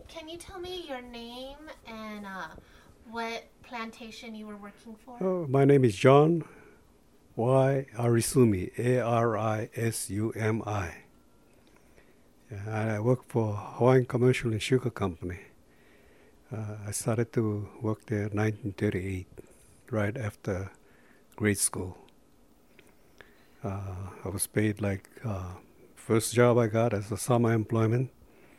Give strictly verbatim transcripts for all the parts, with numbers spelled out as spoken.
can you tell me your name and uh, what plantation you were working for? Oh, my name is John Y. Arisumi, A R I S U M I. Yeah, and I work for Hawaiian Commercial and Sugar Company. Uh, I started to work there in nineteen thirty-eight, right after grade school. Uh, I was paid like, uh, first job I got as a summer employment.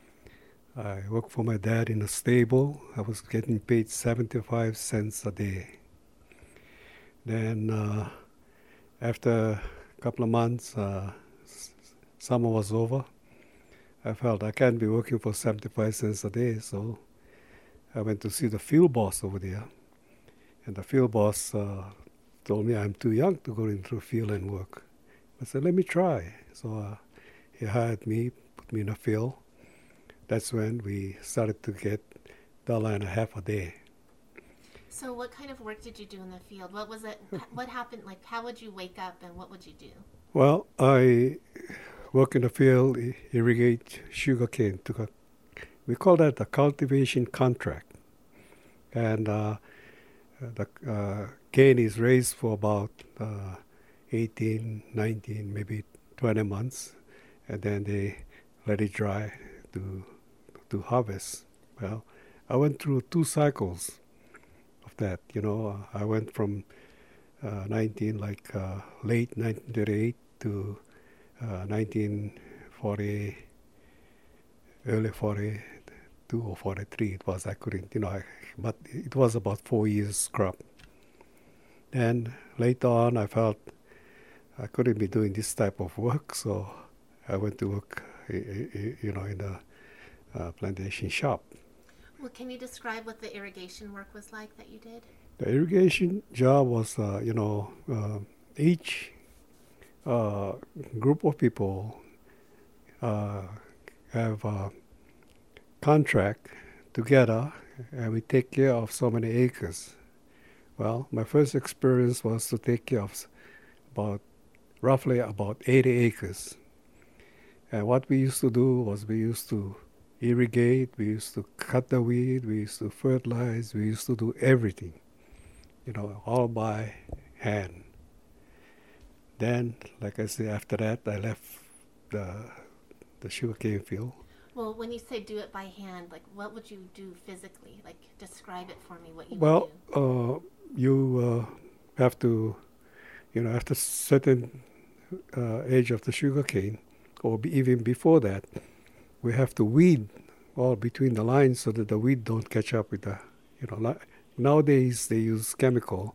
I worked for my dad in a stable. I was getting paid seventy-five cents a day. Then uh, after a couple of months, uh, s- summer was over. I felt I can't be working for seventy-five cents a day, so I went to see the field boss over there. And the field boss uh, told me I'm too young to go into the field and work. I said, let me try. So uh, he hired me, put me in a field. That's when we started to get a dollar and a half a day. So, what kind of work did you do in the field? What was it? What happened? Like, how would you wake up and what would you do? Well, I work in the field, irrigate sugarcane. To co- we call that a cultivation contract. And uh, the uh, cane is raised for about uh, eighteen, nineteen, maybe twenty months. And then they let it dry to, to harvest. Well, I went through two cycles of that. You know, I went from uh, nineteen, like uh, late nineteen thirty-eight to uh, nineteen forty, early forty-two or forty-three. It was, I couldn't, you know, I, but it was about four years crop. Then later on, I felt I couldn't be doing this type of work, so I went to work, you know, in a uh, plantation shop. Well, can you describe what the irrigation work was like that you did? The irrigation job was, uh, you know, uh, each uh, group of people uh, have a contract together, and we take care of so many acres. Well, my first experience was to take care of about roughly about eighty acres. And what we used to do was we used to irrigate, we used to cut the weed, we used to fertilize, we used to do everything, you know, all by hand. Then, like I say, after that, I left the the sugarcane field. Well, when you say do it by hand, like what would you do physically? Like describe it for me what you would Well, do. uh, you uh, have to, you know, after certain uh, age of the sugarcane, or be even before that, we have to weed all between the lines so that the weed don't catch up with the, you know, li- nowadays they use chemical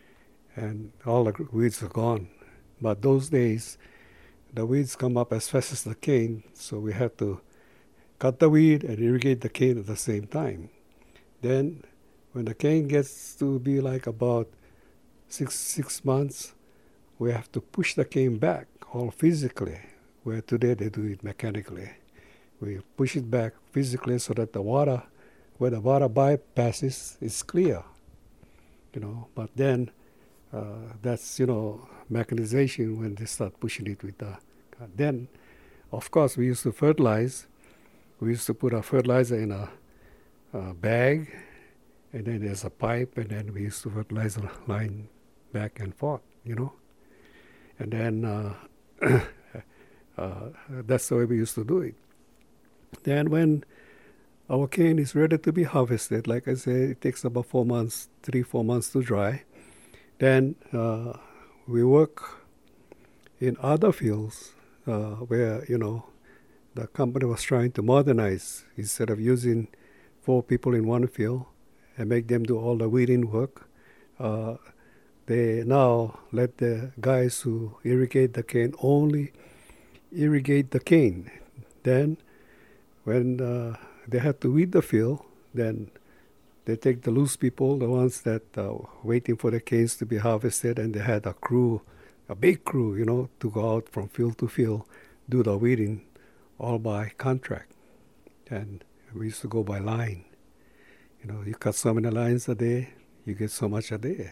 and all the weeds are gone. But those days, the weeds come up as fast as the cane, so we have to cut the weed and irrigate the cane at the same time. Then, when the cane gets to be like about six six months, we have to push the cane back all physically, where today they do it mechanically. We push it back physically so that the water, where the water bypasses, is clear. You know, but then uh, that's, you know, mechanization when they start pushing it with the. Then, of course, we used to fertilize. We used to put our fertilizer in a, a bag, and then there's a pipe, and then we used to fertilize the line back and forth, you know. And then uh, uh, that's the way we used to do it. Then when our cane is ready to be harvested, like I said, it takes about four months, three, four months to dry. Then uh, we work in other fields uh, where, you know, the company was trying to modernize. Instead of using four people in one field and make them do all the weeding work, uh, they now let the guys who irrigate the cane only irrigate the cane. Then when uh, they have to weed the field, then they take the loose people, the ones that are waiting for the canes to be harvested, and they had a crew, a big crew, you know, to go out from field to field, do the weeding, all by contract. And we used to go by line. You know, you cut so many lines a day, you get so much a day.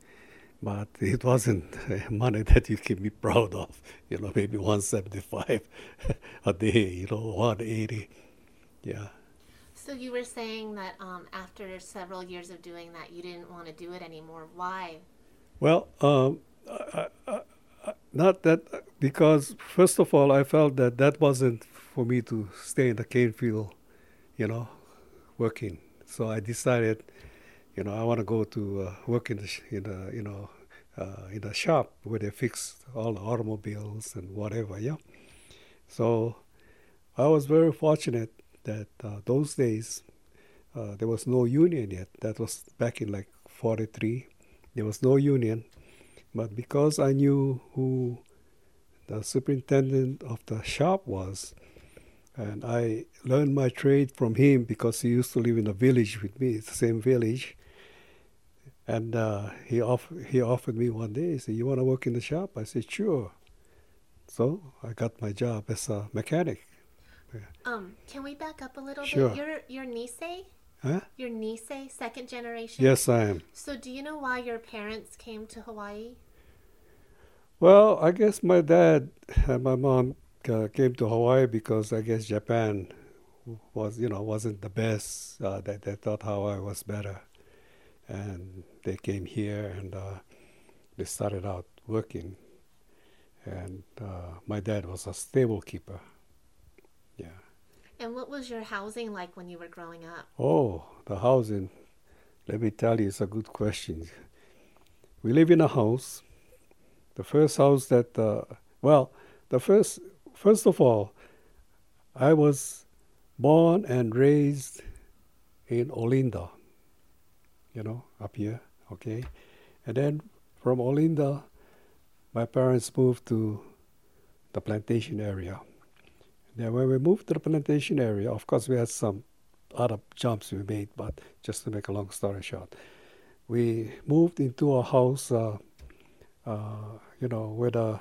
But it wasn't money that you can be proud of. You know, maybe one seventy-five a day, you know, one eighty. Yeah. So you were saying that um, after several years of doing that, you didn't want to do it anymore. Why? Well, um, I, I, I, not that because first of all, I felt that that wasn't for me to stay in the cane field, you know, working. So I decided, you know, I want to go to uh, work in the sh- in the you know uh, in the shop where they fix all the automobiles and whatever. Yeah. So I was very fortunate that uh, those days uh, there was no union yet. That was back in like forty-three. There was no union, but because I knew who the superintendent of the shop was, and I learned my trade from him because he used to live in a village with me, it's the same village. And uh, he, off- he offered me one day, he said, "You want to work in the shop?" I said, "Sure." So I got my job as a mechanic. Yeah. Um, can we back up a little Sure. bit? You're you're Nisei? Huh? You're Nisei, second generation? Yes, I am. So do you know why your parents came to Hawaii? Well, I guess my dad and my mom uh, came to Hawaii because I guess Japan was, you know, wasn't the best. Uh, they, they thought Hawaii was better. And they came here and uh, they started out working. And uh, my dad was a stable keeper. Yeah. And what was your housing like when you were growing up? Oh, the housing. Let me tell you, it's a good question. We live in a house. The first house that, uh, well, the first, first of all, I was born and raised in Olinda, you know, up here, okay? And then from Olinda, my parents moved to the plantation area. Then when we moved to the plantation area, of course, we had some other jumps we made, but just to make a long story short, we moved into a house, uh, uh, you know, where the,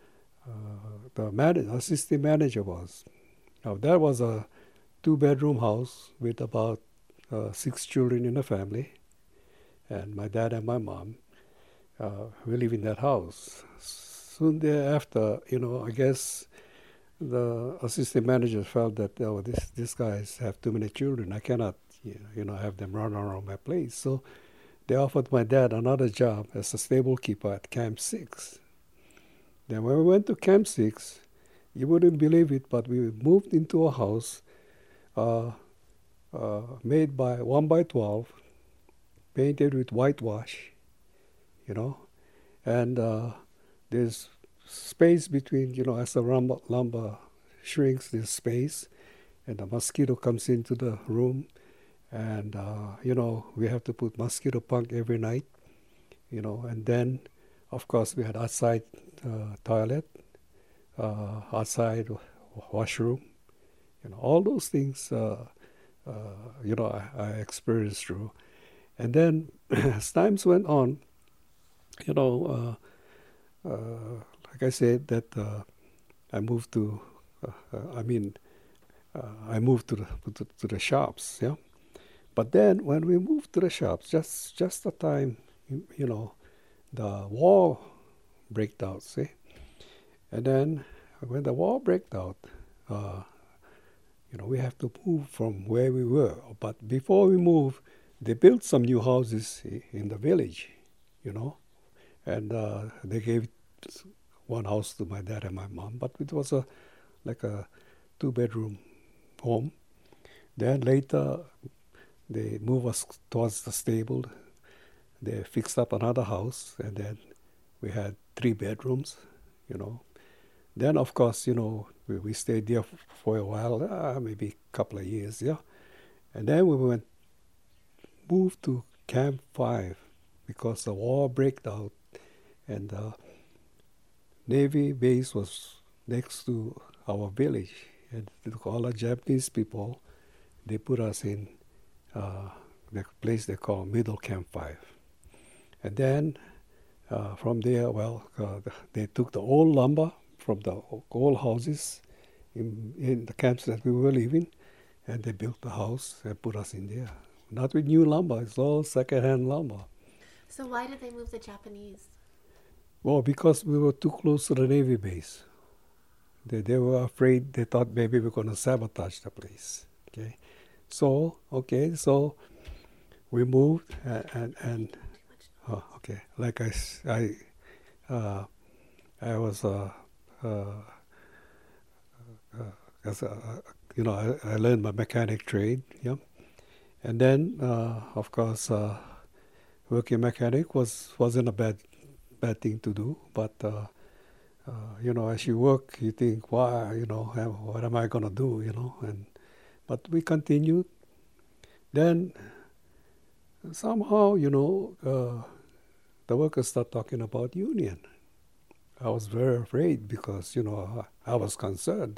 uh, the man- assistant manager was. Now, that was a two-bedroom house with about uh, six children in the family, and my dad and my mom. Uh, we live in that house. Soon thereafter, you know, I guess the assistant manager felt that, oh, this these guys have too many children. I cannot, you know, have them run around my place. So they offered my dad another job as a stable keeper at Camp Six. Then when we went to Camp Six, you wouldn't believe it, but we moved into a house uh, uh, made by one by twelve, painted with whitewash, you know, and uh, there's space between, you know, as the lumber, lumber shrinks, there's space, and the mosquito comes into the room, and, uh, you know, we have to put mosquito punk every night, you know, and then, of course, we had outside uh, toilet, uh, outside washroom, you know, all those things, uh, uh, you know, I, I experienced through. And then as times went on, you know, uh, uh, like I said, that uh, I moved to, uh, uh, I mean, uh, I moved to the to, to the shops, yeah. But then when we moved to the shops, just just the time, you, you know, the war break out, see, and then when the war break out, uh, you know, we have to move from where we were. But before we move, they built some new houses in the village, you know, and uh, they gave one house to my dad and my mom, but it was a like a two-bedroom home. Then later, they moved us towards the stable. They fixed up another house, and then we had three bedrooms, you know. Then, of course, you know, we, we stayed there for a while, uh, maybe a couple of years, yeah. And then we went, moved to Camp Five because the war broke out, and the Navy base was next to our village. And all the Japanese people, they put us in uh, the place they call Middle Camp Five. And then uh, from there, well, uh, they took the old lumber from the old houses in, in the camps that we were living, and they built the house and put us in there. Not with new lumber, it's all second-hand lumber. So why did they move the Japanese? Well, because we were too close to the Navy base. They, they were afraid, they thought maybe we were going to sabotage the place. Okay, So, okay, so we moved and, and, and oh, okay, like I, s- I, uh, I was, uh, uh, uh, as a, you know, I, I learned my mechanic trade, yeah. And then, uh, of course, uh, working mechanic was, wasn't a bad, bad thing to do, but, uh, uh, you know, as you work, you think, why, you know, what am I going to do, you know, and, but we continued. Then somehow, you know, uh, the workers start talking about union. I was very afraid because, you know, I, I was concerned.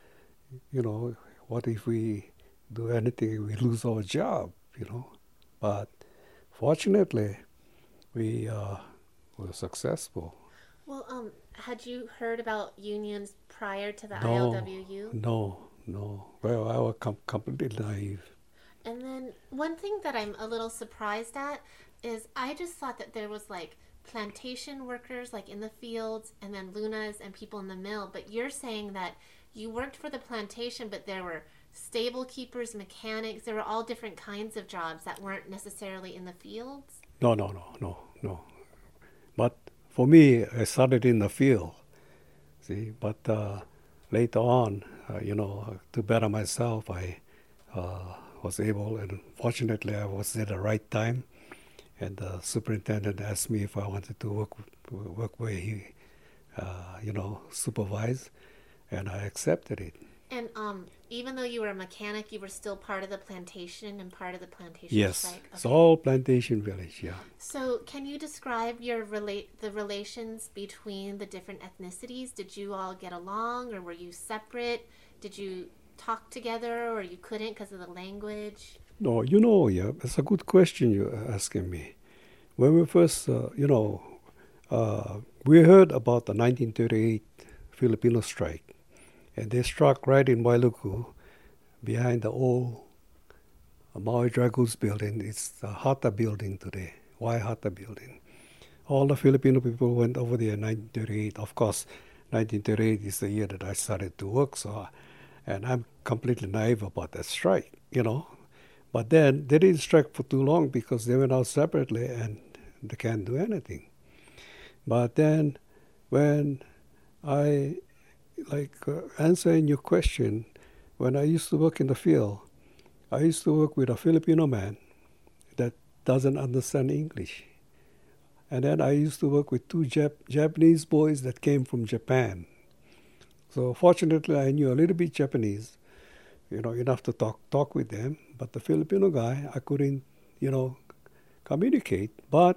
You know, what if we do anything, we lose our job, you know? But fortunately, we uh, were successful. Well, um, had you heard about unions prior to the No, I L W U? no, no. Well, I was com- completely naive. And then one thing that I'm a little surprised at is I just thought that there was like plantation workers like in the fields and then lunas and people in the mill, but you're saying that you worked for the plantation but there were stable keepers, mechanics, there were all different kinds of jobs that weren't necessarily in the fields. No, no, no, no, no. But for me, I started in the field, see. But uh, later on, uh, you know, to better myself, I uh, was able, and fortunately, I was at the right time. And the superintendent asked me if I wanted to work work where he, uh, you know, supervised, and I accepted it. And um, even though you were a mechanic, you were still part of the plantation and part of the plantation Yes, strike. it's Okay. all plantation village. Yeah. So, can you describe your relate the relations between the different ethnicities? Did you all get along, or were you separate? Did you talk together, or you couldn't because of the language? No, you know, yeah, it's a good question you're asking me. When we first, uh, you know, uh, we heard about the nineteen thirty-eight Filipino strike, and they struck right in Wailuku, behind the old Maui Dragoons building. It's the Hata building today, Y Hata building. All the Filipino people went over there in nineteen thirty-eight. Of course, nineteen thirty-eight is the year that I started to work, so, and I'm completely naive about that strike, you know. But then they didn't strike for too long because they went out separately and they can't do anything. But then when I, like, uh, answering your question, when I used to work in the field, I used to work with a Filipino man that doesn't understand English. And then I used to work with two Jap- Japanese boys that came from Japan. So fortunately, I knew a little bit Japanese, you know, enough to talk talk with them. But the Filipino guy, I couldn't, you know, communicate. But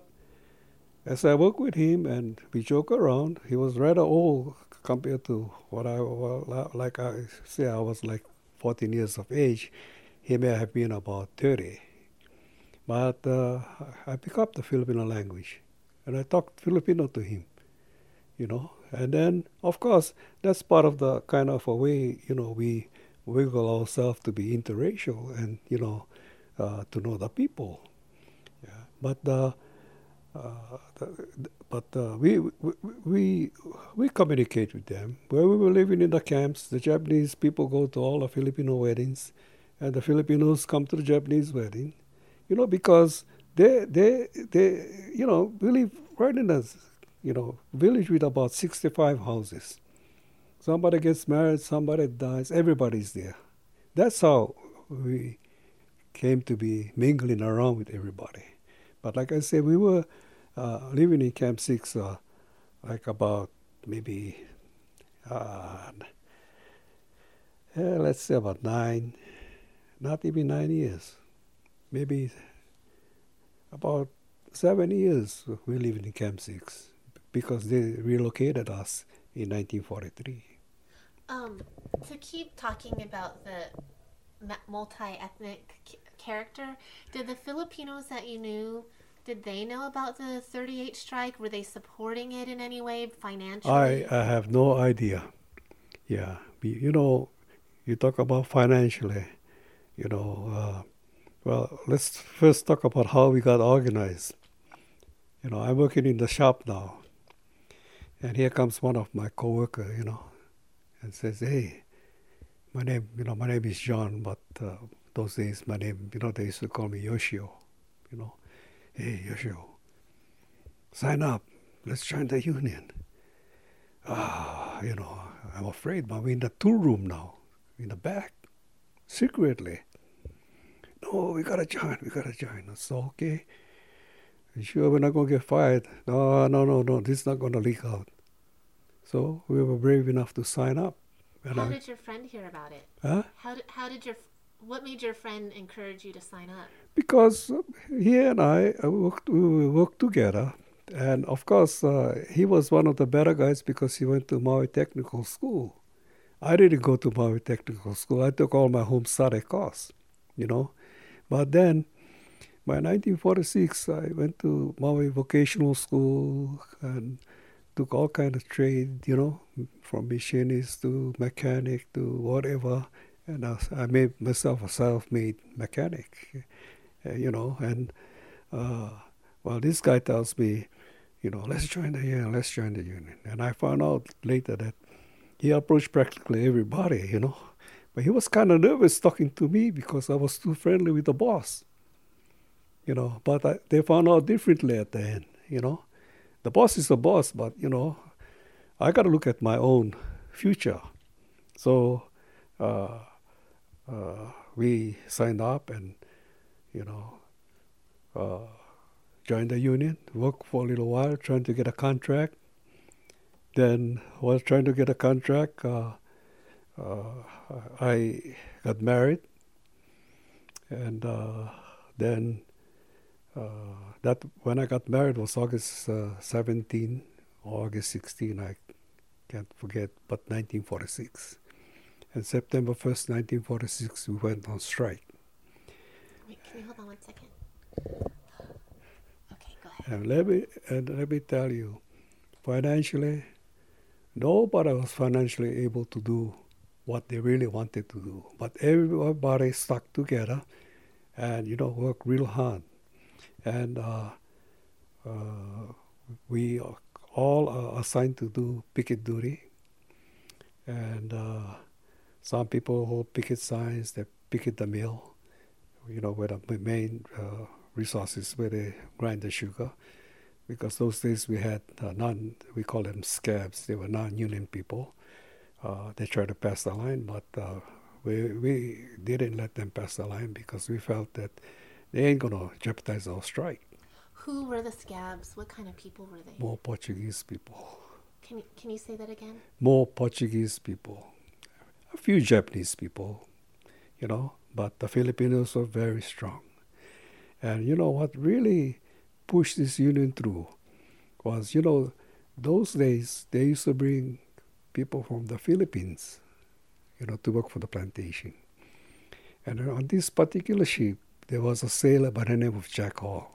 as I worked with him and we joke around, he was rather old compared to what I, well, like I say, I was like fourteen years of age. He may have been about thirty. But uh, I picked up the Filipino language and I talked Filipino to him, you know. And then, of course, that's part of the kind of a way, you know, we wiggle ourselves to be interracial and, you know, uh, to know the people. Yeah. But the, uh, the, but uh, we, we we we communicate with them. Where we were living in the camps, the Japanese people go to all the Filipino weddings, and the Filipinos come to the Japanese wedding, you know, because they they they you know we live right in a you know village with about sixty-five houses. Somebody gets married, somebody dies, everybody's there. That's how we came to be mingling around with everybody. But like I said, we were uh, living in Camp Six, uh, like about maybe, uh, yeah, let's say about nine, not even nine years, maybe about seven years we lived in Camp Six because they relocated us in nineteen forty-three. Um, to keep talking about the multi-ethnic c- character, did the Filipinos that you knew, did they know about the thirty-eight strike? Were they supporting it in any way financially? I, I have no idea. Yeah, we, you know, you talk about financially, you know, uh, well, let's first talk about how we got organized. You know, I'm working in the shop now, and here comes one of my coworker, you know, and says, "Hey, my name, you know, my name is John, but uh, those days, my name, you know, they used to call me Yoshio. You know, hey, Yoshio, sign up. Let's join the union. Ah, you know, I'm afraid, but we're in the tool room now, in the back, secretly. No, we gotta join, we gotta join. So, okay. You sure we're not gonna get fired? No, no, no, no, this is not gonna leak out. So we were brave enough to sign up. And how I, did your friend hear about it? Huh? How did, how did your, what made your friend encourage you to sign up? Because he and I uh, worked, we worked together. And of course, uh, he was one of the better guys because he went to Maui Technical School. I didn't go to Maui Technical School. I took all my home study course, you know. But then, by nineteen forty-six, I went to Maui Vocational School and took all kind of trade, you know, from machinist to mechanic to whatever. And I, I made myself a self-made mechanic, uh, you know. And, uh, well, this guy tells me, you know, let's join the union, let's join the union. And I found out later that he approached practically everybody, you know. But he was kind of nervous talking to me because I was too friendly with the boss, you know. But I, they found out differently at the end, you know. The boss is the boss, but, you know, I got to look at my own future. So uh, uh, we signed up and, you know, uh, joined the union, worked for a little while, trying to get a contract. Then while trying to get a contract, uh, uh, I got married. And uh, then uh, that when I got married was August uh, seventeenth, or August sixteenth, I can't forget, but nineteen forty-six. And September first, nineteen forty-six, we went on strike. Wait, can you hold on one second? Okay, go ahead. And let me, and let me tell you, financially, nobody was financially able to do what they really wanted to do. But everybody stuck together and, you know, worked real hard. And uh, uh, we all are assigned to do picket duty. And uh, some people hold picket signs, they picket the mill, you know, where the main uh, resources where they grind the sugar. Because those days we had uh, non, we call them scabs, they were non-union people. Uh, they tried to pass the line, but uh, we, we didn't let them pass the line because we felt that they ain't going to jeopardize our strike. Who were the scabs? What kind of people were they? More Portuguese people. Can, can you say that again? More Portuguese people. A few Japanese people, you know, but the Filipinos were very strong. And you know what really pushed this union through was, you know, those days they used to bring people from the Philippines, you know, to work for the plantation. And on this particular ship, there was a sailor by the name of Jack Hall.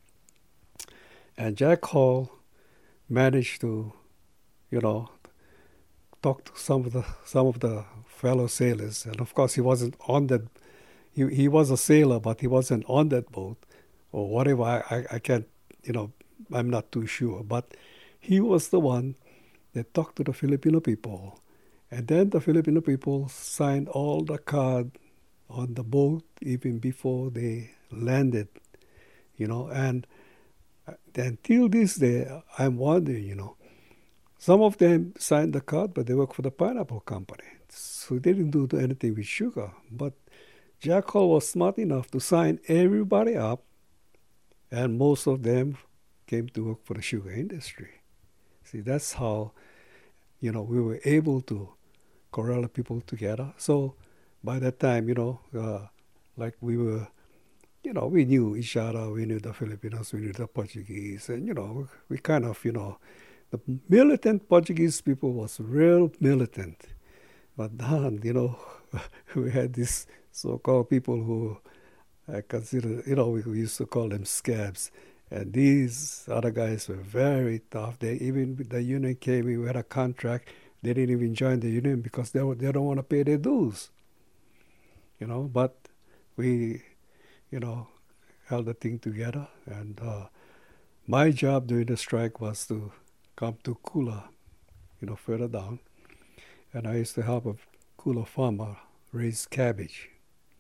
And Jack Hall managed to, you know, talk to some of the some of the fellow sailors. And of course, he wasn't on that. He he was a sailor, but he wasn't on that boat or whatever. I, I, I can't, you know, I'm not too sure. But he was the one that talked to the Filipino people. And then the Filipino people signed all the card on the boat even before they landed, you know. And until this day, I'm wondering, you know, some of them signed the card, but they work for the pineapple company. So they didn't do anything with sugar. But Jack Hall was smart enough to sign everybody up, and most of them came to work for the sugar industry. See, that's how, you know, we were able to corral people together. So by that time, you know, uh, like we were, you know, we knew each other, we knew the Filipinos, we knew the Portuguese, and, you know, we kind of, you know, the militant Portuguese people was real militant. But then, you know, we had these so-called people who I consider, you know, we used to call them scabs. And these other guys were very tough. They even, the union came in, we had a contract. They didn't even join the union because they, they don't want to pay their dues. You know, but we, you know, held the thing together. And uh, my job during the strike was to come to Kula, you know, further down. And I used to help a Kula farmer raise cabbage.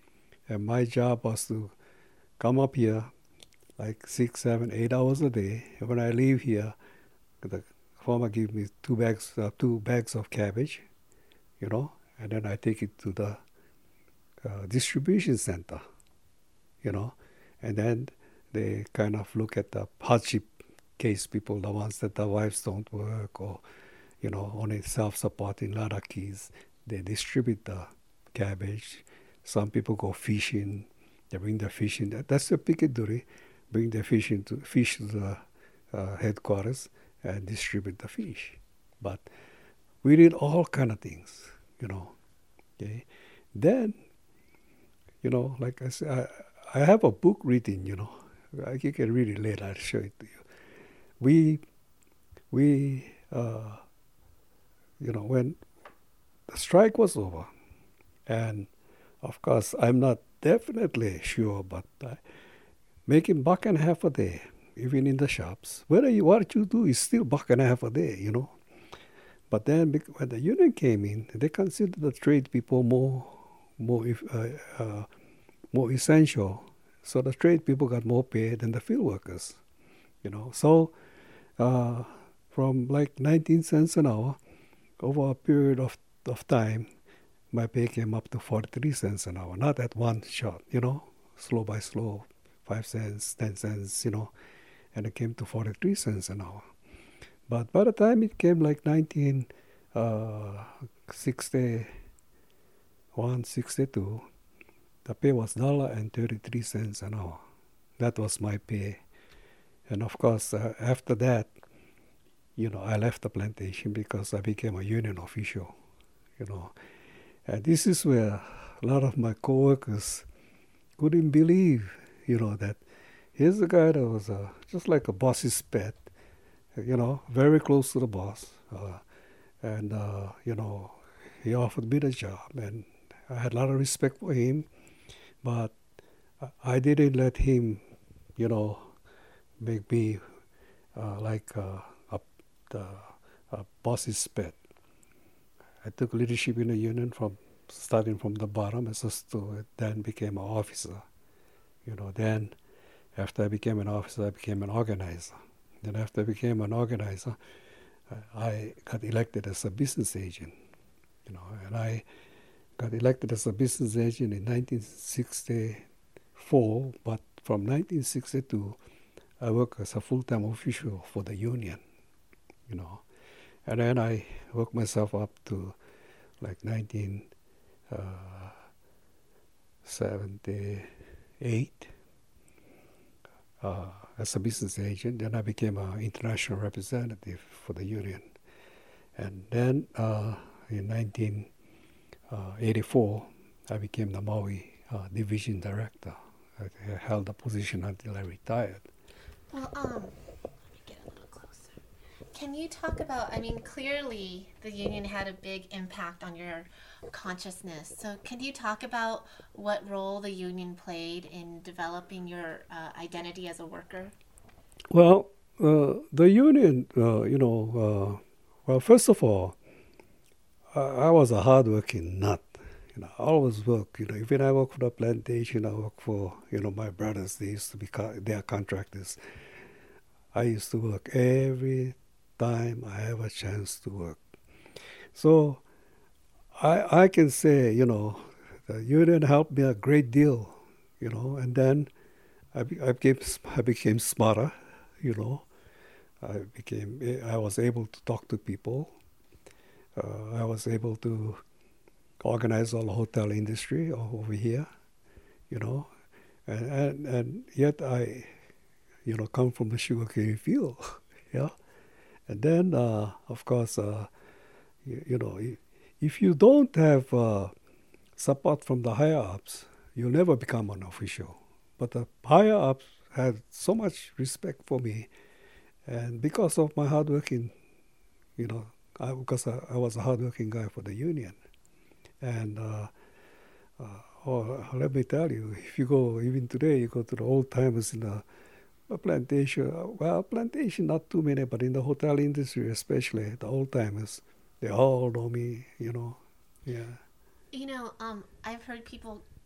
And my job was to come up here like six, seven, eight hours a day. And when I leave here, the farmer gives me two bags, uh, two bags of cabbage, you know, and then I take it to the uh, distribution center, you know, and then they kind of look at the hardship case people, the ones that the wives don't work or, you know, only self-supporting Ladakis. They distribute the cabbage. Some people go fishing. They bring the fish in. That's the pikiduri. Bring the fish into fish to the uh, headquarters and distribute the fish. But we did all kind of things, you know. Okay. Then, you know, like I said, I, I have a book written, you know. I, you can read it later. I'll show it to you. We, we, uh, you know, when the strike was over, and of course, I'm not definitely sure, but uh, making buck and a half a day, even in the shops, whether you what you do is still buck and a half a day, you know. But then when the union came in, they considered the trade people more, more, uh, uh, more essential. So the trade people got more pay than the field workers, you know. So uh, from like nineteen cents an hour, over a period of, of time, my pay came up to forty-three cents an hour. Not at one shot, you know, slow by slow, five cents, ten cents, you know, and it came to forty-three cents an hour. But by the time it came like nineteen sixty-one, sixty-two, the pay was one dollar and thirty-three cents an hour. That was my pay. And of course, uh, after that, you know, I left the plantation because I became a union official, you know. And this is where a lot of my coworkers couldn't believe, you know, that here's a guy that was uh, just like a boss's pet, you know, very close to the boss. Uh, and, uh, you know, he offered me the job. And I had a lot of respect for him. But I didn't let him, you know, make me uh, like uh, a, the a boss's pet. I took leadership in the union from starting from the bottom as a steward, then became an officer. You know, then after I became an officer, I became an organizer. Then after I became an organizer, I got elected as a business agent. You know, and I got elected as a business agent in nineteen sixty-four, but from nineteen sixty-two, I worked as a full-time official for the union, you know. And then I worked myself up to like nineteen seventy-eight uh, as a business agent. Then I became an international representative for the union. And then uh, in nineteen eighty-four, I became the Maui uh, division director. I held the position until I retired. Well, um, let me get a little closer. Can you talk about, I mean, clearly the union had a big impact on your consciousness. So can you talk about what role the union played in developing your uh, identity as a worker? Well, uh, the union, uh, you know, uh, well, first of all, I, I was a hardworking nut. You know, I always work. You know, even I work for the plantation, I work for, you know, my brothers. They used to be, co- they are contractors. I used to work every time I have a chance to work. So I I can say, you know, the union helped me a great deal, you know, and then I, be, I, became, I became smarter, you know. I became, I was able to talk to people. Uh, I was able to organize all the hotel industry over here, you know, and, and, and yet I, you know, come from the sugarcane field, yeah. And then, uh, of course, uh, you, you know, if you don't have uh, support from the higher ups, you'll never become an official. But the higher ups had so much respect for me, and because of my hardworking, you know, I, because I, I was a hardworking guy for the union. And uh, uh, oh, let me tell you, if you go, even today, you go to the old timers in the a plantation, well, plantation, not too many, but in the hotel industry especially, the old timers, they all know me, you know, yeah. You know, um, I've heard people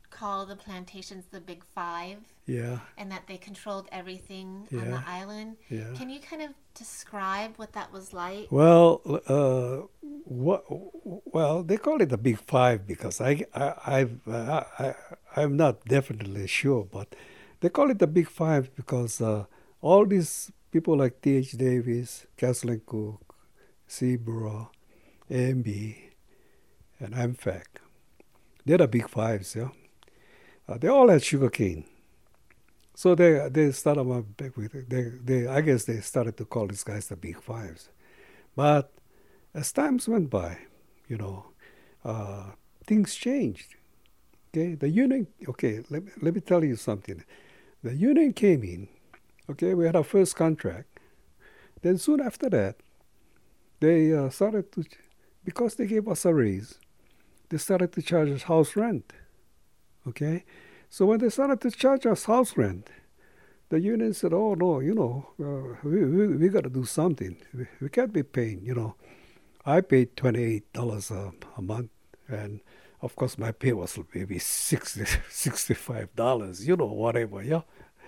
call the plantations the Big Five, Yeah, and that they controlled everything on the yeah, island. yeah. Can you kind of describe what that was like? Well, uh, what? Well, they call it the Big Five because I, I, I've, uh, I, I'm not definitely sure, but they call it the Big Five because uh, all these people like T H. Davis, Kathleen Cook, Seaborough, A M B, and AmFac, they're the Big Fives. Yeah, uh, they all had sugarcane. So they they started my back with they they I guess they started to call these guys the Big Fives. But as times went by, you know, uh, things changed. Okay, the union. Okay, let me, let me tell you something. The union came in. Okay, we had our first contract. Then soon after that, they uh, started to, because they gave us a raise, they started to charge us house rent. Okay, so when they started to charge us house rent, the union said, "Oh no, you know, uh, we we, we got to do something. We, we can't be paying, you know." I paid twenty-eight dollars a, a month, and of course my pay was maybe sixty, sixty-five dollars, you know, whatever, yeah.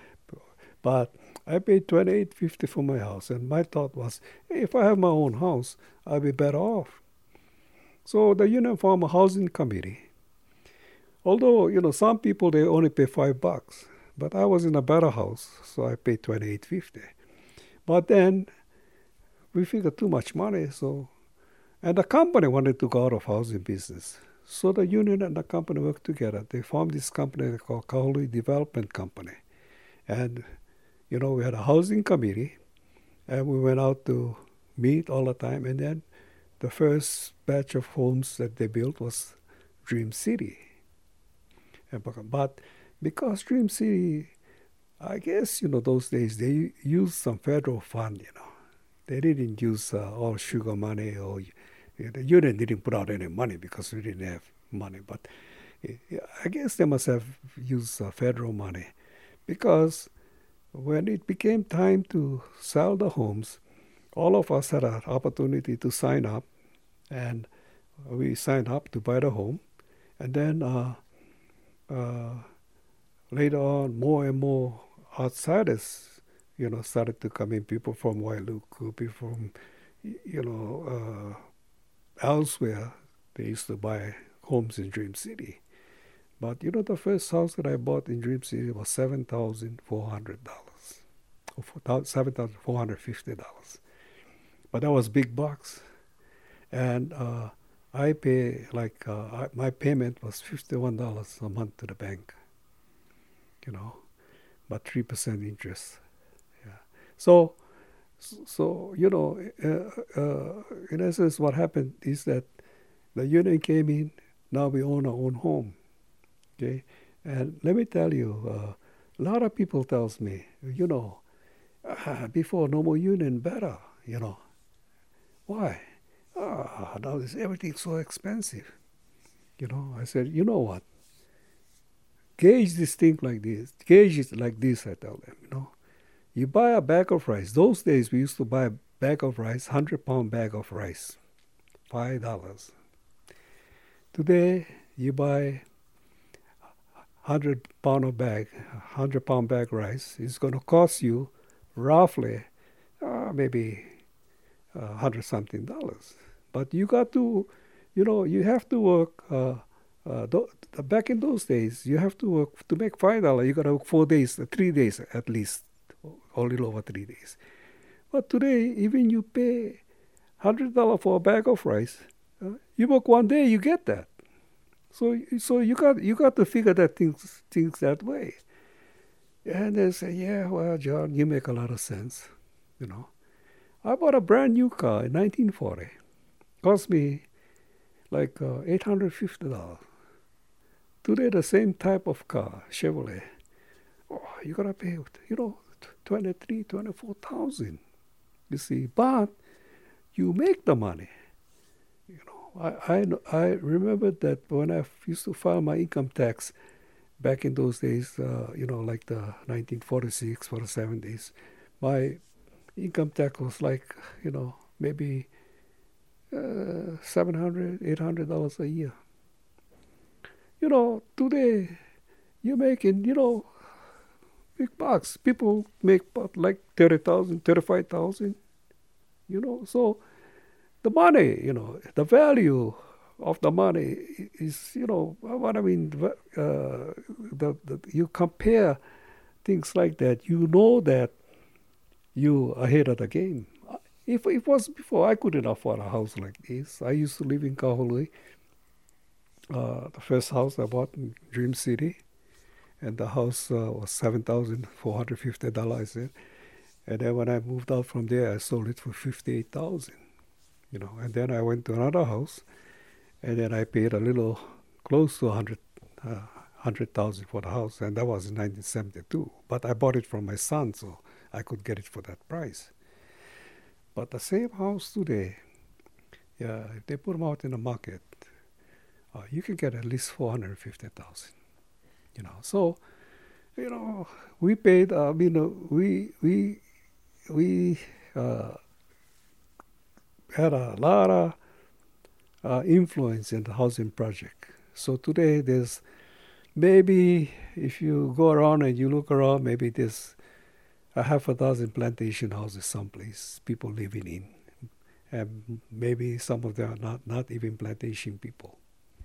But I paid twenty-eight fifty for my house, and my thought was, hey, if I have my own house, I'll be better off. So the Union Farm Housing Committee, although, you know, some people, they only pay five bucks, but I was in a better house, so I paid twenty-eight fifty. But then we figured too much money, so and the company wanted to go out of housing business. So the union and the company worked together. They formed this company called Kahului Development Company. And, you know, we had a housing committee, and we went out to meet all the time. And then the first batch of homes that they built was Dream City. But because Dream City, I guess, you know, those days they used some federal fund, you know. They didn't use uh, all sugar money, or the union didn't put out any money because we didn't have money. But I guess they must have used uh, federal money, because when it became time to sell the homes, all of us had an opportunity to sign up, and we signed up to buy the home. And then uh, uh, later on, more and more outsiders, you know, started to come in. People from Wailuku, people from, you know, uh, elsewhere. They used to buy homes in Dream City. But, you know, the first house that I bought in Dream City was seven thousand four hundred dollars, or seven thousand four hundred fifty dollars. But that was big bucks. And uh, I pay, like, uh, my payment was fifty-one dollars a month to the bank, you know, but three percent interest. So, so you know, uh, uh, in essence, what happened is that the union came in. Now we own our own home, okay? And let me tell you, uh, a lot of people tells me, you know, ah, before no more union, better, you know. Why? Ah, now this everything's so expensive, you know. I said, you know what? Gauge this thing like this. Gauge it like this. I tell them, you know. You buy a bag of rice. Those days we used to buy a bag of rice, hundred pound bag of rice, five dollars. Today you buy hundred pound of bag, hundred pound bag rice. It's going to cost you roughly uh, maybe a hundred something dollars. But you got to, you know, you have to work. Uh, uh, th- back in those days, you have to work to make five dollars. You got to work four days, three days at least. A little over three days. But today, even you pay one hundred dollars for a bag of rice, uh, you work one day, you get that. So so you got you got to figure that things things that way. And they say, yeah, well, John, you make a lot of sense. You know, I bought a brand new car in nineteen forty. Cost me like uh, eight hundred fifty dollars. Today, the same type of car, Chevrolet, oh, you got to pay, you know, twenty-three, twenty-four thousand. You see, but you make the money. You know, I I I remember that when I used to file my income tax back in those days, uh, you know, like the nineteen forty-six, forty-seven days, my income tax was like, you know, maybe uh, seven hundred, eight hundred dollars a year. You know, today you're making, you know, big bucks. People make about like thirty thousand, thirty-five thousand, you know. So the money, you know, the value of the money is, you know, what I mean, uh, the, the, you compare things like that, you know that you ahead of the game. If it was before, I couldn't afford a house like this. I used to live in Kahului. Uh, the first house I bought in Dream City, and the house uh, was seven thousand four hundred fifty dollars. And then when I moved out from there, I sold it for fifty-eight thousand. You know, and then I went to another house, and then I paid a little close to one hundred uh, hundred thousand for the house, and that was in nineteen seventy-two. But I bought it from my son, so I could get it for that price. But the same house today, yeah, if they put them out in the market, uh, you can get at least four hundred fifty thousand. You know, so you know we paid. Uh, you know, we we we uh, had a lot of uh, influence in the housing project. So today there's maybe if you go around and you look around, maybe there's a half a dozen plantation houses someplace, people living in. And maybe some of them are not, not even plantation people.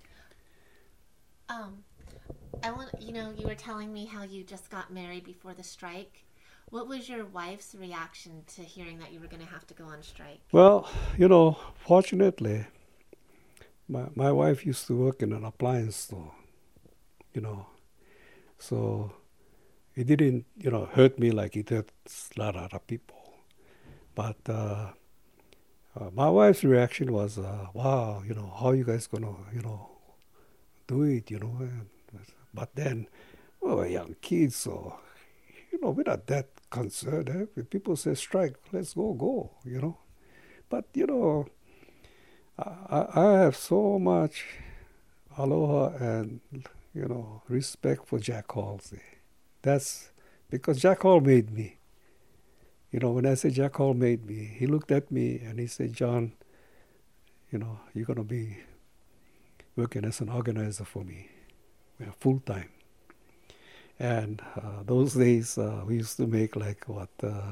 Um, I want, you know, you were telling me how you just got married before the strike. What was your wife's reaction to hearing that you were going to have to go on strike? Well, you know, fortunately, my, my wife used to work in an appliance store, you know, so it didn't, you know, hurt me like it hurt a lot of other people. But uh, uh, my wife's reaction was, uh, wow, you know, how are you guys going to, you know, do it, you know? And, but then, we were young kids, so, you know, we're not that concerned. Eh? If people say strike, let's go, go, you know? But, you know, I, I have so much aloha and, you know, respect for Jack Halsey. That's because Jack Hall made me. You know, when I say Jack Hall made me, he looked at me and he said, John, you know, you're going to be working as an organizer for me, you know, full time. And uh, those days uh, we used to make like what, uh,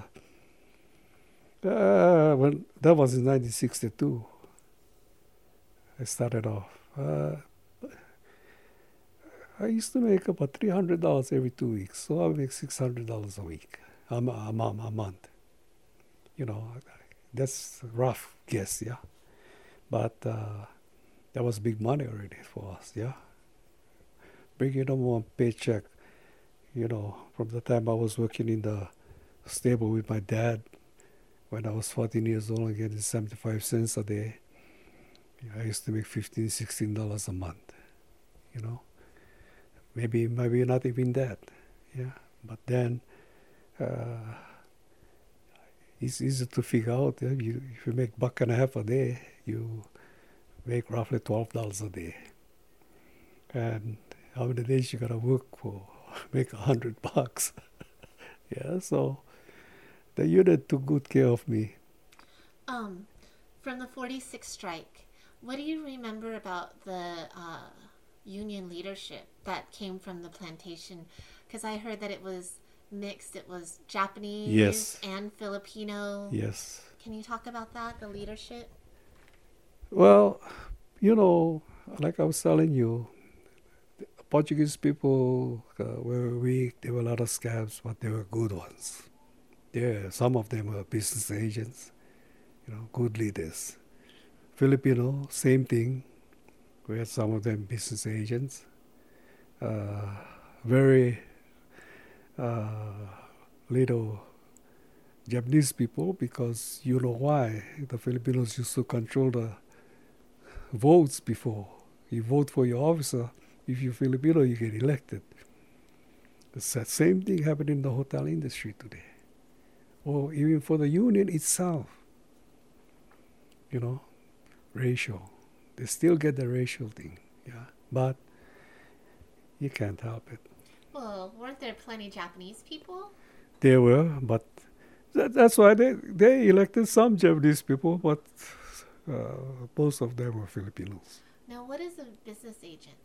uh, when that was in nineteen sixty-two. I started off. Uh, I used to make about three hundred dollars every two weeks, so I make six hundred dollars a week, a, a, a month. You know, that's a rough guess, yeah. But uh, that was big money already for us, yeah. Bringing home one paycheck, you know, from the time I was working in the stable with my dad, when I was fourteen years old, getting seventy-five cents a day, I used to make fifteen, sixteen dollars a month, you know. Maybe, maybe not even that, yeah. But then, uh, it's easy to figure out. Yeah? You, if you make buck and a half a day, you make roughly twelve dollars a day. And how many days you gotta work for? Make a hundred bucks. Yeah. So the unit took good care of me. Um, from the forty-six strike, what do you remember about the uh, union leadership that came from the plantation? Because I heard that it was mixed. It was Japanese Yes. and Filipino. Yes. Can you talk about that, the leadership? Well, you know, like I was telling you, Portuguese people uh, were weak. There were a lot of scabs, but they were good ones. There, some of them were business agents, you know, good leaders. Filipino, same thing. We had some of them business agents. Uh, very uh, little Japanese people, because you know why. The Filipinos used to control the votes before. You vote for your officer. If you're Filipino, you get elected. It's that same thing happened in the hotel industry today. Or even for the union itself. You know, racial. They still get the racial thing, yeah. But you can't help it. Well, weren't there plenty Japanese people? There were, but that, that's why they, they elected some Japanese people, but uh, most of them were Filipinos. Now, what is a business agent?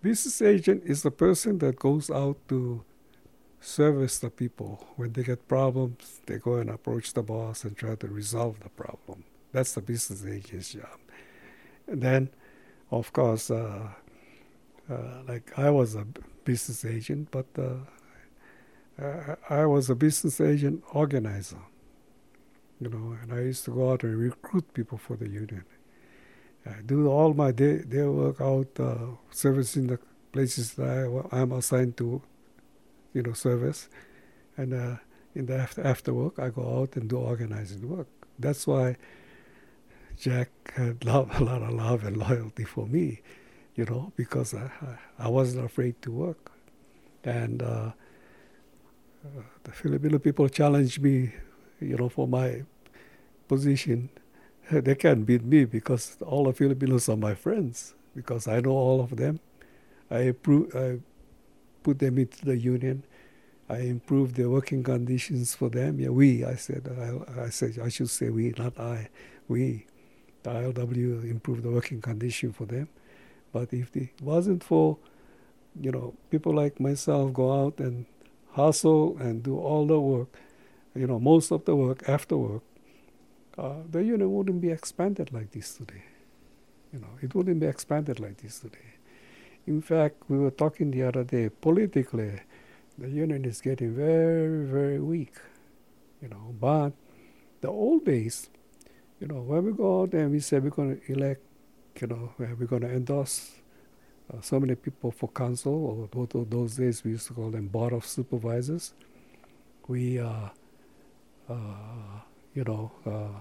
Business agent is the person that goes out to service the people. When they get problems, they go and approach the boss and try to resolve the problem. That's the business agent's job. And then, of course, uh, uh, like I was a business agent, but uh, I, I was a business agent organizer, you know, and I used to go out and recruit people for the union. I do all my day, day work out, uh, servicing the places that I, I'm assigned to, you know, service. And uh, in the after, after work, I go out and do organizing work. That's why Jack had love, a lot of love and loyalty for me, you know, because I, I, I wasn't afraid to work. And uh, uh, the Filipino people challenged me, you know, for my position. They can't beat me because all the Filipinos are my friends, because I know all of them. I, appro- I put them into the union. I improved their working conditions for them. Yeah, we, I said, I, I said, I should say we, not I. We, the I L W, improved the working condition for them. But if it wasn't for, you know, people like myself go out and hustle and do all the work, you know, most of the work after work, uh, the union wouldn't be expanded like this today. You know, it wouldn't be expanded like this today. In fact, we were talking the other day, politically, the union is getting very, very weak, you know. But the old days, you know, when we go out and we say we're going to elect, you know, we're going to endorse uh, so many people for council, or those days we used to call them board of supervisors. We, uh, uh, you know, uh,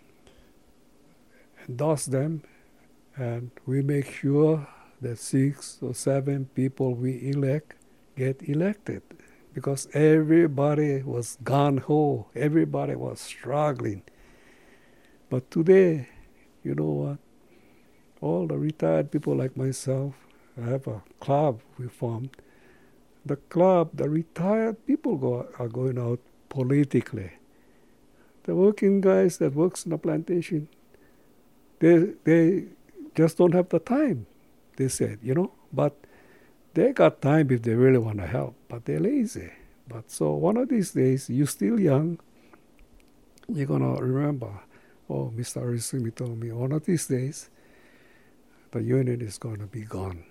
endorse them, and we make sure that six or seven people we elect get elected, because everybody was gung-ho, everybody was struggling. But today, you know what? All the retired people like myself, I have a club we formed. The club, the retired people go, are going out politically. The working guys that works in the plantation, they they just don't have the time, they said, you know. But they got time if they really want to help, but they're lazy. But so one of these days, you're still young, you're going to remember, oh, Mister Arisumi told me, one of these days, the union is going to be gone.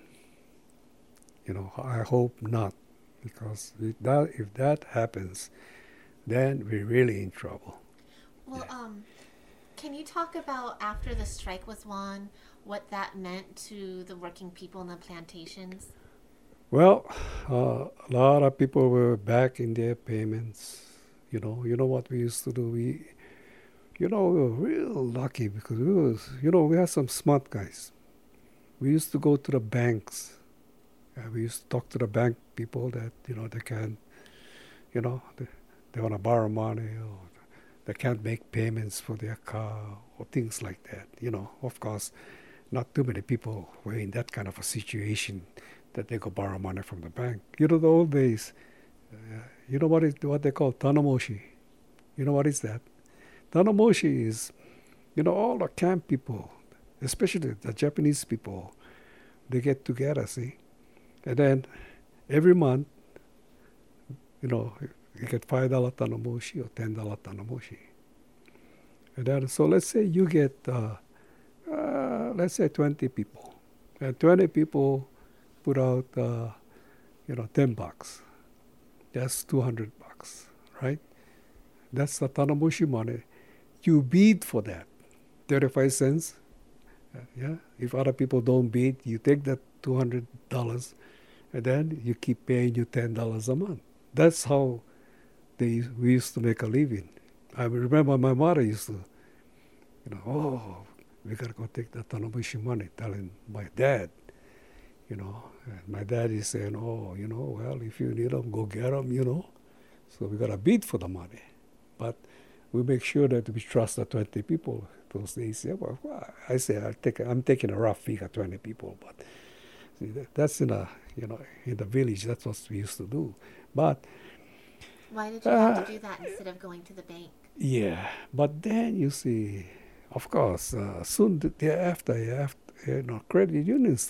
You know, I hope not, because if that, if that happens, then we're really in trouble. Well, yeah. um, can you talk about after the strike was won, what that meant to the working people in the plantations? Well, uh, a lot of people were back in their payments. You know, you know what we used to do? We, you know, we were real lucky because we was, you know, we had some smart guys. We used to go to the banks. Uh, we used to talk to the bank people that, you know, they can, you know, they, they want to borrow money, or they can't make payments for their car, or things like that. You know, of course, not too many people were in that kind of a situation that they could borrow money from the bank. You know, the old days, uh, you know what is what they call tanomoshi. You know what is that? Tanomoshi is, you know, all the camp people, especially the Japanese people, they get together, see? And then every month, you know, you get five dollar tanomoshi or ten dollar tanomoshi. And then, so let's say you get, uh, uh, let's say twenty people. And twenty people put out, uh, you know, ten bucks. That's two hundred bucks, right? That's the tanomoshi money. You bid for that, thirty-five cents. Uh, yeah. If other people don't bid, you take that two hundred dollars, and then you keep paying you ten dollars a month. That's how they we used to make a living. I remember my mother used to, you know, oh, we gotta go take that tanomoshi money, telling my dad, you know. And my dad is saying, oh, you know, well, if you need them, go get them, you know. So we gotta bid for the money. But we make sure that we trust the twenty people. Those days, yeah, well, I say I'll take, I'm taking a rough figure, twenty people, but see, that's in a, you know, in the village, that's what we used to do. But why did you uh, have to do that instead of going to the bank? Yeah, but then you see, of course, uh, soon thereafter, after, you know, credit unions start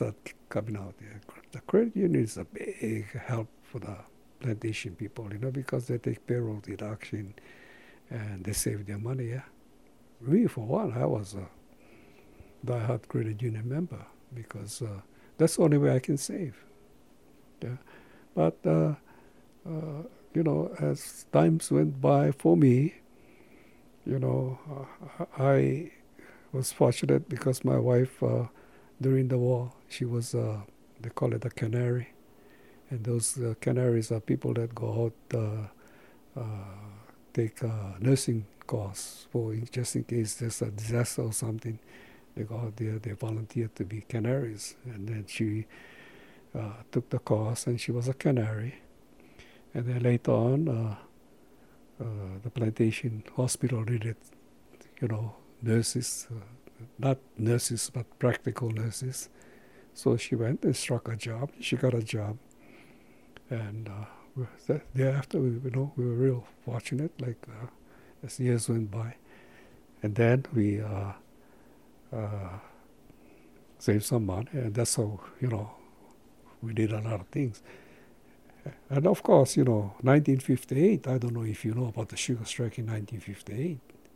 coming out there. The credit union is a big help for the plantation people, you know, because they take payroll deduction and they save their money, yeah. Me, for one, I was a diehard credit union member because uh, that's the only way I can save. Yeah. But, uh, uh, you know, as times went by for me, you know, uh, I was fortunate because my wife, uh, during the war, she was, uh, they call it a canary. And those uh, canaries are people that go out, uh, uh, take uh, nursing course for in, just in case there's a disaster or something. They go out there, they volunteer to be canaries. And then she uh, took the course and she was a canary. And then later on, uh, uh, the plantation hospital needed, you know, nurses, uh, not nurses, but practical nurses. So she went and struck a job. She got a job. And uh, th- thereafter, we, you know, we were real fortunate, like uh, as years went by. And then we uh, uh, saved some money, and that's how, you know, we did a lot of things. And of course, you know, nineteen fifty-eight, I don't know if you know about the sugar strike in nineteen fifty-eight.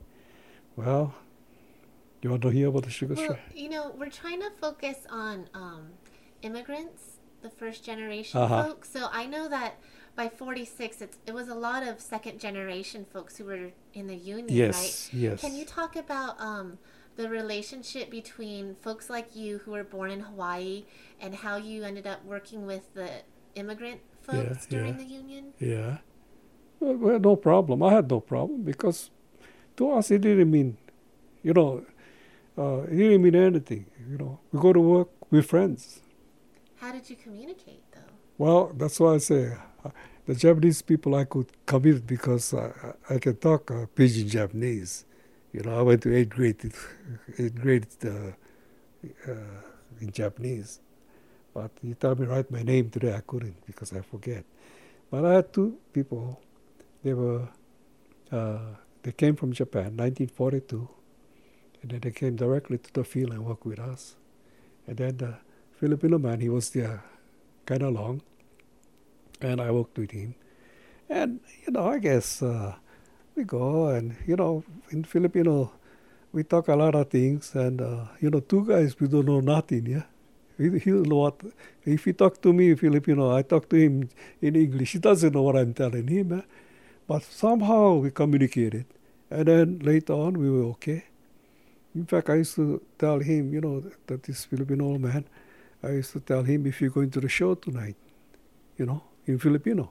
Well, you want to hear about the sugar well, strike? You know, we're trying to focus on um, immigrants, the first generation Uh-huh. folks. So I know that by forty-six, it's, it was a lot of second generation folks who were in the union, Yes, right? yes. Can you talk about um, the relationship between folks like you who were born in Hawaii and how you ended up working with the immigrant folks Yeah, during yeah. the union? Yeah. Well, well, no problem. I had no problem because to us it didn't mean, you know, uh, it didn't mean anything. You know, we go to work, we're friends. How did you communicate, though? Well, that's why I say uh, the Japanese people I could commute because uh, I can talk uh, pidgin Japanese. You know, I went to eighth grade, eighth grade uh, uh, in Japanese. But you tell me write my name today, I couldn't because I forget. But I had two people. They were, uh, they came from Japan, nineteen forty-two, and then they came directly to the field and worked with us. And then the Filipino man, he was there kind of long, and I worked with him. And, you know, I guess uh, we go and, you know, in Filipino, we talk a lot of things, and, uh, you know, two guys, we don't know nothing, yeah? He, he know what, if he talk to me Filipino, I talk to him in English. He doesn't know what I'm telling him, eh? But somehow we communicated. And then later on, we were okay. In fact, I used to tell him, you know, that this Filipino old man, I used to tell him, if you're going to the show tonight, you know, in Filipino.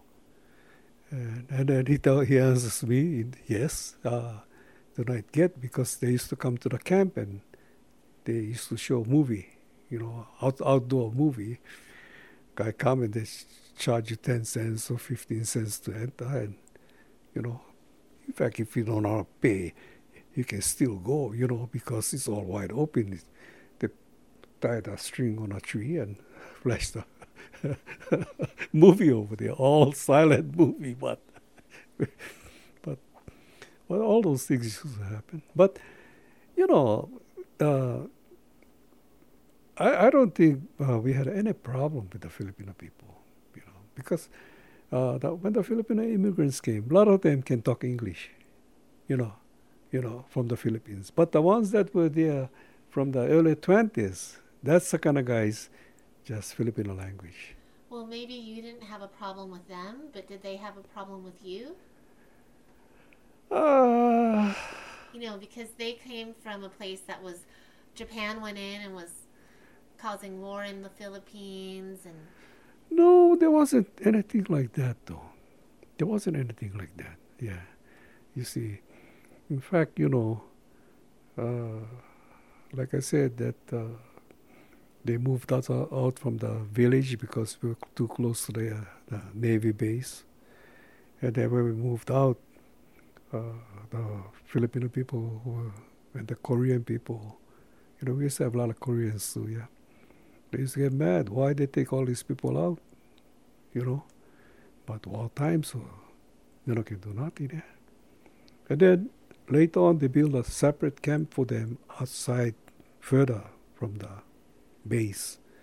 And, and then he tell, he answers me, in, yes, uh, tonight get, because they used to come to the camp and they used to show movie, you know, out, outdoor movie. Guy come and they charge you ten cents or fifteen cents to enter. And, you know, in fact, if you don't know how to pay, you can still go, you know, because it's all wide open. It, they tie a string on a tree and flash the movie over there, all silent movie, but but well, all those things used to happen. But you know, uh, I I don't think uh, we had any problem with the Filipino people, you know, because uh, the, when the Filipino immigrants came, a lot of them can talk English, you know, you know, from the Philippines. But the ones that were there from the early twenties, that's the kind of guys, just Filipino language. Well, maybe you didn't have a problem with them, but did they have a problem with you? Uh, You know, because they came from a place that was, Japan went in and was causing war in the Philippines, and no, there wasn't anything like that, though. There wasn't anything like that, yeah. You see, in fact, you know, uh, like I said, that uh, they moved us out, out from the village because we were too close to the, uh, the Navy base. And then when we moved out, uh, the Filipino people who were, and the Korean people, you know, we used to have a lot of Koreans too, yeah. They used to get mad. Why they take all these people out, you know? But war times, so you know, can do nothing there. And then later on, they built a separate camp for them outside, further from the base.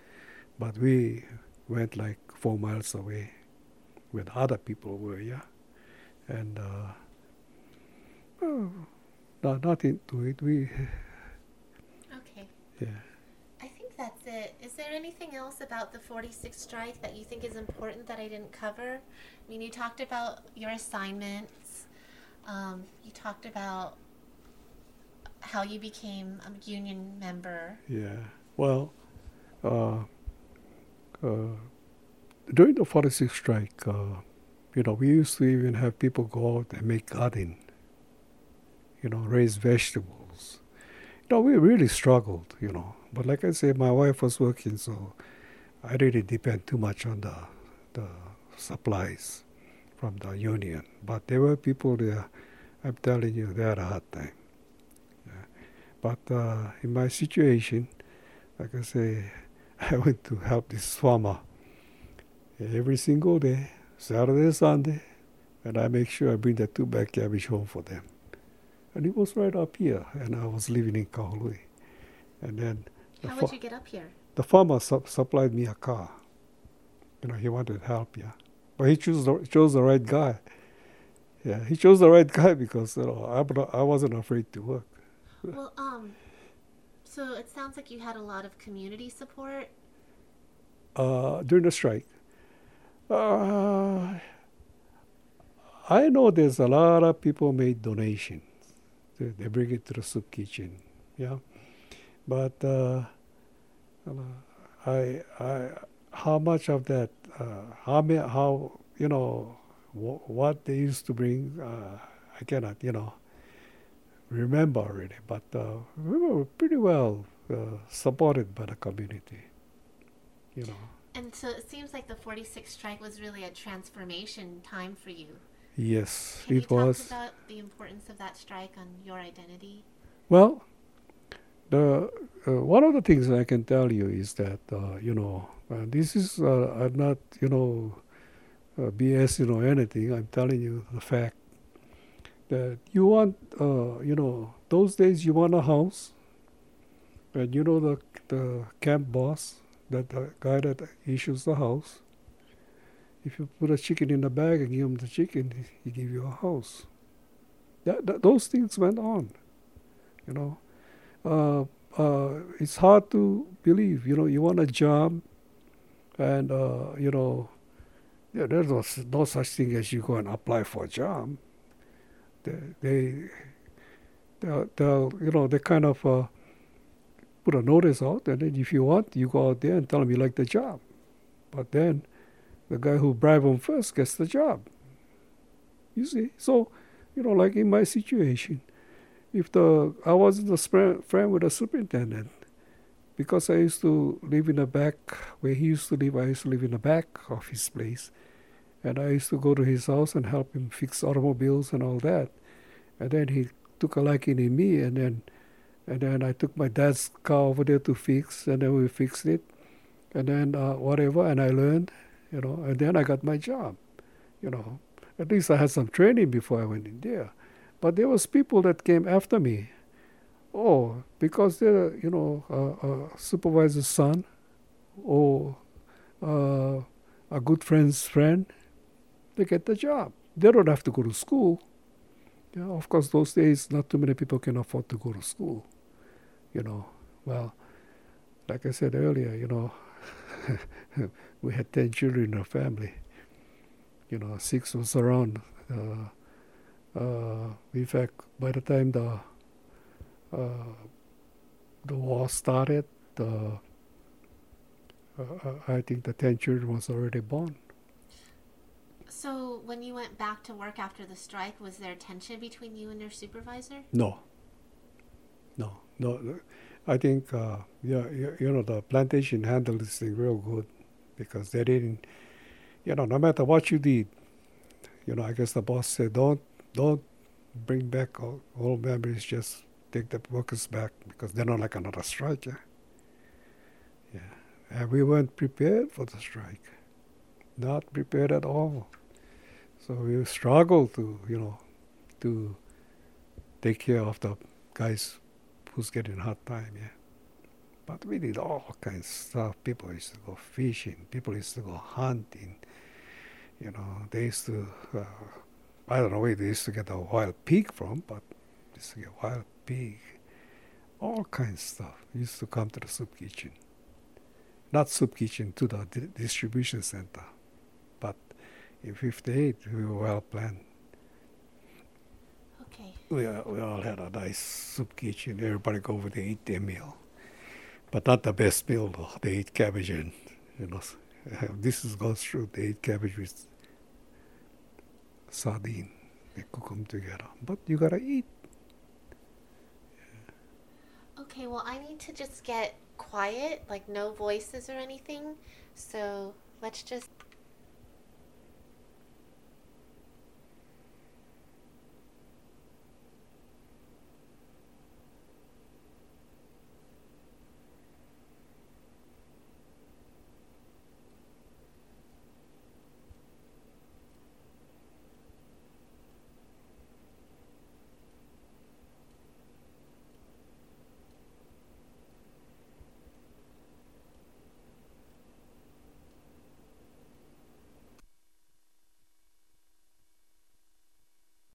but we went like four miles away where the other people were, yeah. And uh, oh, no, not into it. We, Okay. yeah. I think that's it. Is there anything else about the forty-sixth strike that you think is important that I didn't cover? I mean, you talked about your assignments. Um, you talked about how you became a union member. Yeah. Well, uh, uh, during the forty-sixth strike, uh, you know, we used to even have people go out and make garden, you know, raise vegetables. You know, we really struggled, you know. But like I said, my wife was working, so I didn't depend too much on the the supplies from the union. But there were people there, I'm telling you, they had a hard time. Yeah. But uh, in my situation, like I say, I went to help this farmer every single day, Saturday, Sunday, and I make sure I bring the two bag cabbage home for them. And it was right up here, and I was living in Kahului. And then the How fa- would you get up here? the farmer su- supplied me a car. You know, he wanted help, yeah. But he chose the, chose the right guy. Yeah, he chose the right guy because, you know, I'm not, I wasn't afraid to work. Well, um, so it sounds like you had a lot of community support. Uh, during the strike, uh, I know there's a lot of people made donations. They, they bring it to the soup kitchen, yeah. But uh, I, I, how much of that, uh, how, ma- how, you know, wh- what they used to bring, uh, I cannot, you know, remember already. But uh, we were pretty well uh, supported by the community, you know. And so it seems like the forty-sixth strike was really a transformation time for you. Yes, Can you it talk was. about the importance of that strike on your identity? Well, the uh, one of the things I can tell you is that uh, you know uh, this is uh, I'm not you know uh, B S you know anything. I'm telling you the fact that you want uh, you know those days you want a house, and you know the the camp boss, that the guy that issues the house. If you put a chicken in a bag and give him the chicken, he, he give you a house. That, that, those things went on, you know. Uh, uh, it's hard to believe. You know, you want a job, and uh, you know, yeah, there's no, no such thing as you go and apply for a job. They, they they'll, they'll you know, they kind of uh, put a notice out, and then if you want, you go out there and tell them you like the job. But then the guy who bribed them first gets the job. You see, so you know, like in my situation, if the I wasn't a sp- friend with the superintendent, because I used to live in the back where he used to live, I used to live in the back of his place, and I used to go to his house and help him fix automobiles and all that. And then he took a liking in me, and then and then I took my dad's car over there to fix, and then we fixed it, and then uh, whatever, and I learned, you know, and then I got my job, you know. At least I had some training before I went in there. But there was people that came after me. Oh, because they're, you know, uh, a supervisor's son or uh, a good friend's friend, they get the job. They don't have to go to school. Yeah, of course, those days, not too many people can afford to go to school. You know, well, like I said earlier, you know, we had ten children in our family. You know, six was around. Uh, uh, in fact, by the time the uh, the war started, uh, uh, I think the ten children was already born. So when you went back to work after the strike, was there tension between you and your supervisor? No, no, no. I think uh, yeah, you, you know, the plantation handled this thing real good because they didn't, you know, no matter what you did, you know, I guess the boss said, don't, don't bring back all, all members, just take the workers back because they're not like another strike. Yeah? Yeah. And we weren't prepared for the strike. Not prepared at all. So we struggled to, you know, to take care of the guys who's getting hard time, yeah. But we did all kinds of stuff. People used to go fishing. People used to go hunting. You know, they used to, uh, I don't know where they used to get a wild pig from, but they used to get wild pig. All kinds of stuff used to come to the soup kitchen. Not soup kitchen, to the di- distribution center. But in fifty-eight, we were well planned. Okay. We, uh, we all had a nice soup kitchen. Everybody go over there, eat their meal. But not the best meal, though. They eat cabbage and, you know, this is goes through. They eat cabbage with sardine. They cook them together. But you gotta eat. Okay, well, I need to just get quiet, like no voices or anything. So let's just